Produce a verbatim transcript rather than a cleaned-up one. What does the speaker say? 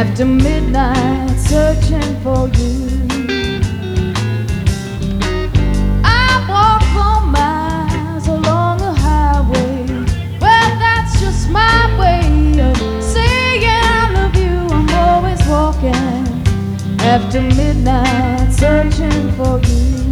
after midnight searching for you. I walk for miles along the highway. Well, that's just my way of saying I love you. I'm always walking after midnight searching for you.